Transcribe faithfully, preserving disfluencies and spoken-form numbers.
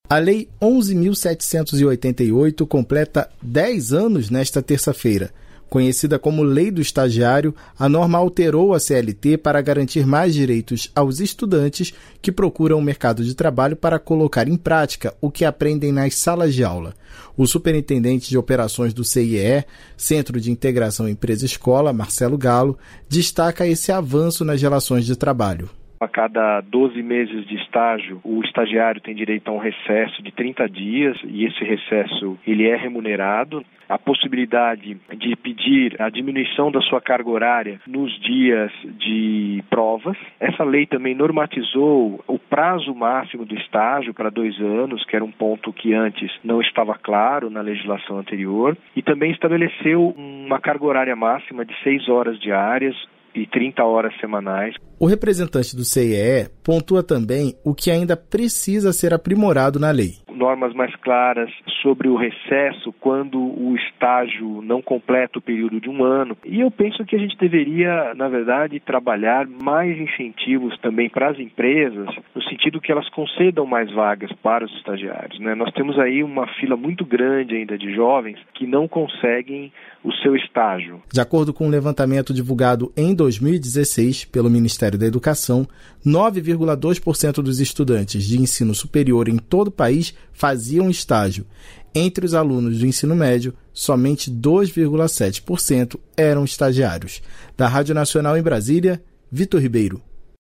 A Lei onze mil setecentos e oitenta e oito completa dez anos nesta terça-feira. Conhecida como Lei do Estagiário, a norma alterou a C L T para garantir mais direitos aos estudantes que procuram o mercado de trabalho para colocar em prática o que aprendem nas salas de aula. O superintendente de operações do C I E, Centro de Integração Empresa-Escola, Marcelo Galo, destaca esse avanço nas relações de trabalho. A cada doze meses de estágio, o estagiário tem direito a um recesso de trinta dias e esse recesso ele é remunerado. A possibilidade de pedir a diminuição da sua carga horária nos dias de provas. Essa lei também normatizou o prazo máximo do estágio para dois anos, que era um ponto que antes não estava claro na legislação anterior. E também estabeleceu uma carga horária máxima de seis horas diárias e trinta horas semanais. O representante do C I E pontua também o que ainda precisa ser aprimorado na lei. Normas mais claras sobre o recesso quando o estágio não completa o período de um ano. E eu penso que a gente deveria, na verdade, trabalhar mais incentivos também para as empresas, no sentido que elas concedam mais vagas para os estagiários, né? Nós temos aí uma fila muito grande ainda de jovens que não conseguem o seu estágio. De acordo com um levantamento divulgado em dois mil e dezesseis pelo Ministério da Educação, nove vírgula dois por cento dos estudantes de ensino superior em todo o país faziam estágio. Entre os alunos do ensino médio, somente dois vírgula sete por cento eram estagiários. Da Rádio Nacional em Brasília, Vitor Ribeiro.